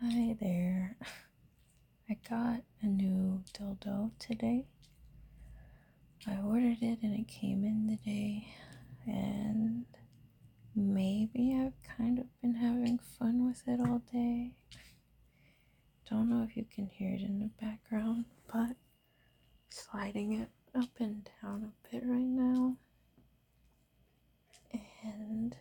Hi there. I got a new dildo today. I ordered it and it came in today, and maybe I've kind of been having fun with it all day. Don't know if you can hear it in the background, but sliding it up and down a bit right now. And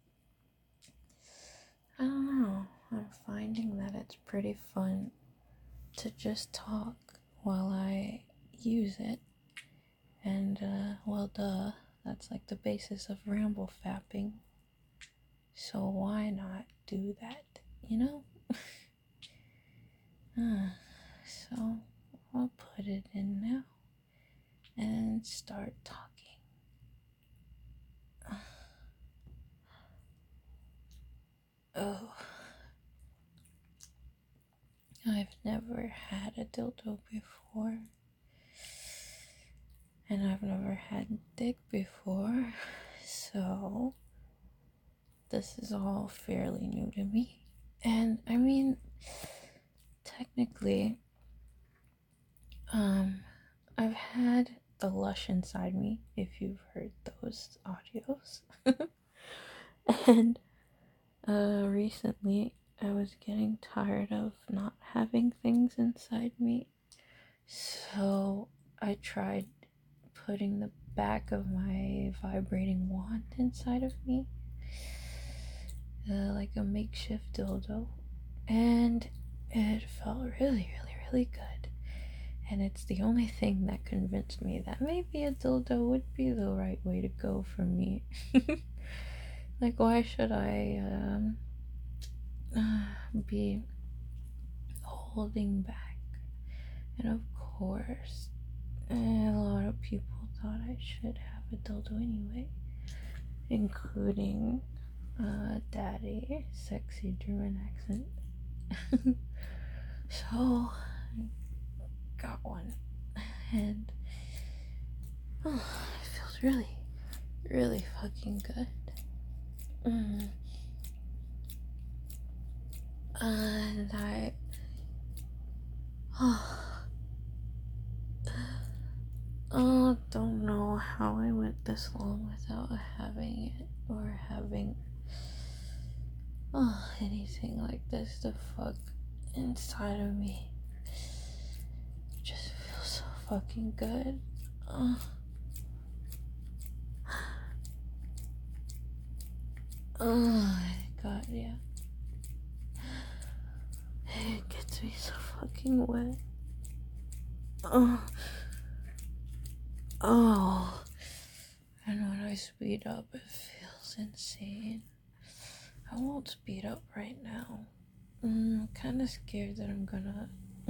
I don't know, I'm finding that it's pretty fun to just talk while I use it. And, well, duh, that's like the basis of ramble fapping. So why not do that, you know? So I'll put it in now and start talking. Oh, I've never had a dildo before. And I've never had dick before. So this is all fairly new to me. And I mean, technically, I've had the Lush Inside Me, if you've heard those audios. And recently I was getting tired of not having things inside me. So I tried putting the back of my vibrating wand inside of me, like a makeshift dildo. And it felt really, really, really good. And it's the only thing that convinced me that maybe a dildo would be the right way to go for me. Like, why should I be holding back? And of course, a lot of people thought I should have a dildo anyway, including Daddy, sexy German accent. So, got one. And it feels really, really fucking good. And I don't know how I went this long without having it or having anything like this to fuck inside of me. It just feels so fucking good. Oh my god, yeah. It gets me so fucking wet. Oh. And when I speed up, it feels insane. I won't speed up right now. I'm kind of scared that I'm gonna,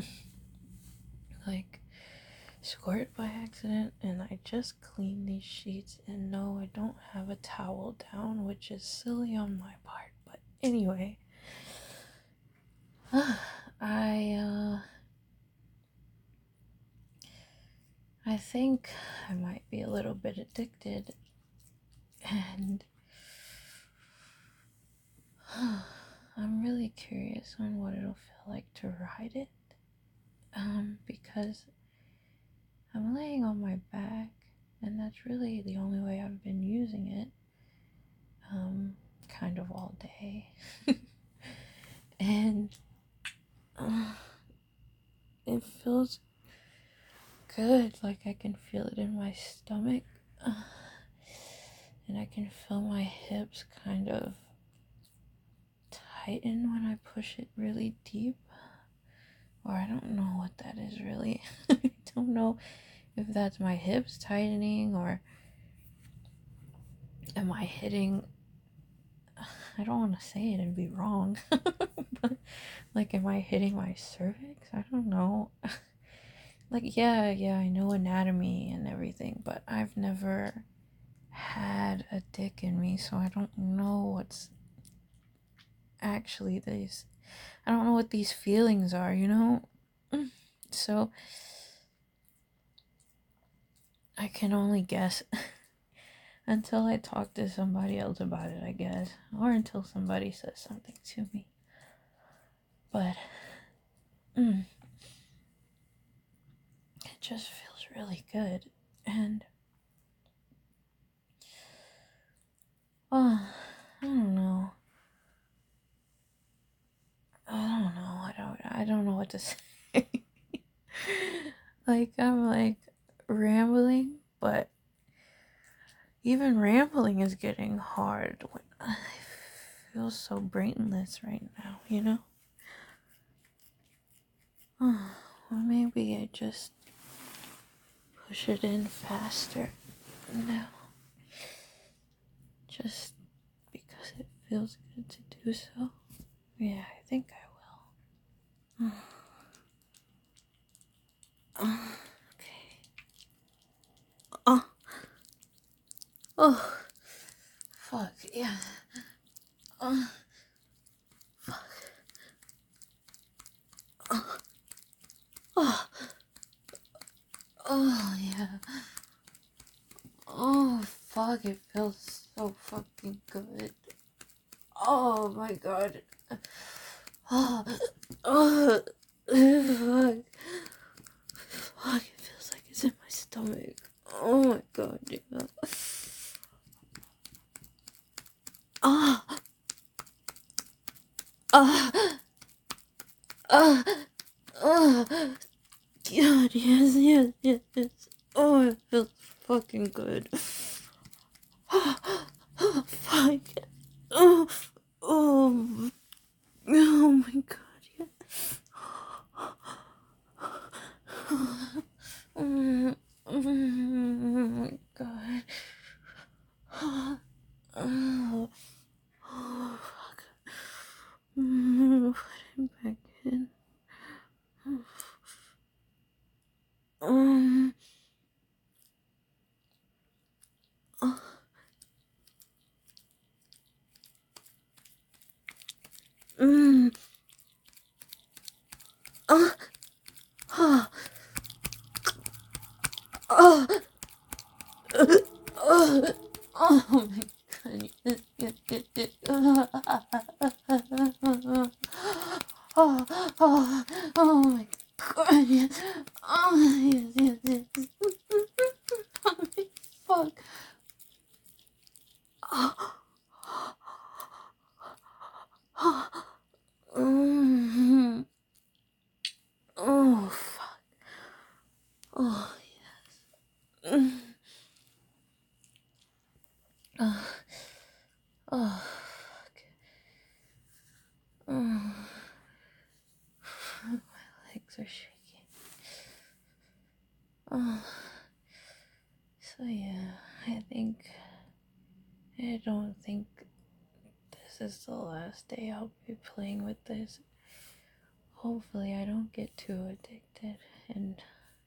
like, squirt by accident, and I just cleaned these sheets, and no, I don't have a towel down, which is silly on my part, but anyway. I think I might be a little bit addicted, and I'm really curious on what it'll feel like to ride it, because I'm laying on my back, and that's really the only way I've been using it, kind of all day. And it feels good, like I can feel it in my stomach, and I can feel my hips kind of tighten when I push it really deep, or I don't know what that is really. I don't know if that's my hips tightening, or am I hitting, I don't want to say it and be wrong, but like, am I hitting my cervix? I don't know. Like, yeah, I know anatomy and everything, but I've never had a dick in me, so I don't know what's actually these, I don't know what these feelings are, you know? So I can only guess until I talk to somebody else about it, I guess, or until somebody says something to me. But it just feels really good. And I don't know. I don't know what to say. Like, I'm like rambling, but even rambling is getting hard when I feel so brainless right now, you know? Well, maybe I just push it in faster now. Just because it feels good to do so. Yeah, I think I will. Okay. Oh, oh, fuck, yeah. Oh, fuck. Oh, oh, oh, yeah. Oh, fuck, it feels so fucking good. Oh my god. Oh, oh, fuck. Fuck, it feels like it's in my stomach. Oh my god, yeah. Ah, ah, ah, ah. God, yes. Oh, it feels fucking good. Oh, fuck. Oh, oh, oh my god, yeah. Oh my god. Oh, fuck. Put him back in. Um, oh, mm, oh, oh, oh, oh, oh my god. Yes. Oh, oh, oh my god. Yes. Oh, yes. Oh, fuck. Oh, oh, oh, fuck. Oh, yes. Oh, oh, fuck. Oh, my legs are shaking. Oh, so yeah, I don't think this is the last day I'll be playing with this. Hopefully, I don't get too addicted and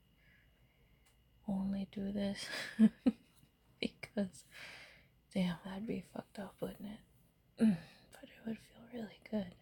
only do this because, damn, that'd be fucked up, wouldn't it? But it would feel really good.